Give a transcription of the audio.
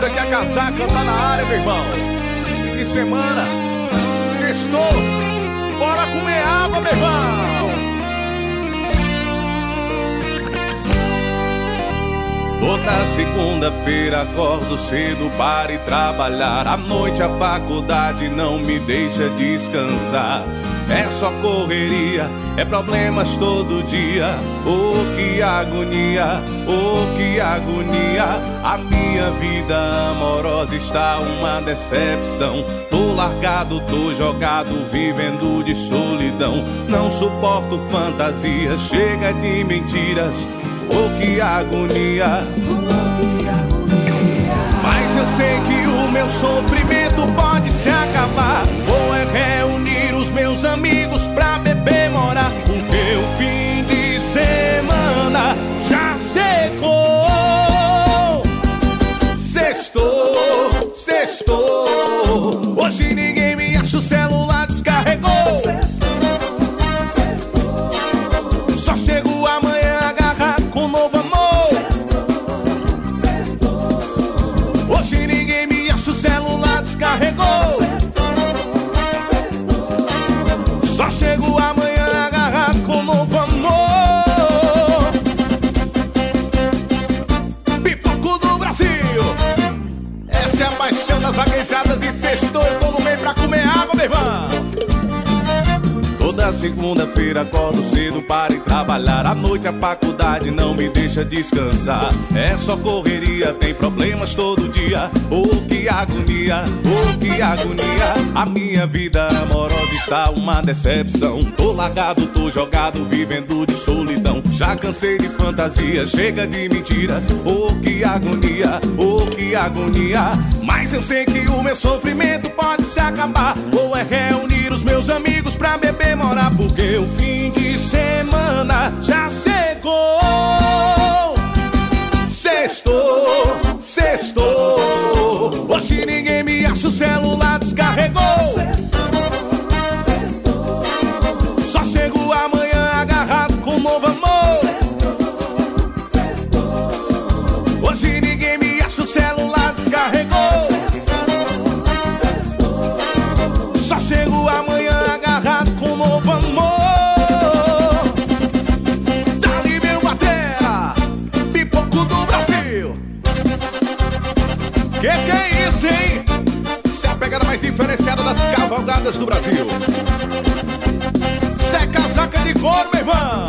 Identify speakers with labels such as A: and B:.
A: avisa que a casaca tá na área, meu irmão. Fim de semana, sextou, bora comer água, meu irmão.
B: Toda segunda-feira acordo cedo para ir trabalhar. À noite a faculdade não me deixa descansar. É só correria, é problemas todo dia. Oh, que agonia, oh, que agonia. A minha vida amorosa está uma decepção. Tô largado, tô jogado, vivendo de solidão. Não suporto fantasias, chega de mentiras. Oh, que agonia. Mas eu sei que o meu sofrimento pode se acabar. Vou reunir os meus amigos pra beber, morar. Porque o fim de semana já chegou. Sextou, sextou. Hoje ninguém me acha, o celular descarregou. Só chego amanhã agarrado com um novo amor. Hoje ninguém me acha, o celular descarregou. Só chego amanhã agarrado com um novo amor. Pipoco do Brasil, essa é a paixão das vaquejadas. E sextou, eu tô no meio pra comer água, meu irmão. Toda segunda-feira acordo cedo para ir trabalhar. À noite a faculdade não me deixa descansar. É só correria, tem problemas todo dia. Oh, que agonia, oh, que agonia. A minha vida amorosa está uma decepção. Tô largado, tô jogado, vivendo de solidão. Já cansei de fantasias, chega de mentiras. Oh, que agonia, oh, que agonia. Mas eu sei que o meu sofrimento pode se acabar. Ou é reunir os meus amigos pra beber, morar. Porque o fim de semana já chegou. Sextou, sextou. Hoje ninguém me acha, o celular descarregou. Só chego amanhã agarrado com um novo amor. Hoje ninguém me acha, o celular descarregou. Só chego amanhã agarrado com um novo amor. Dali meu batera, Pipoco do Brasil. Que é isso, hein? Essa é a pegada mais diferenciada das cavalgadas do Brasil. Isso é casaca de couro, meu irmão.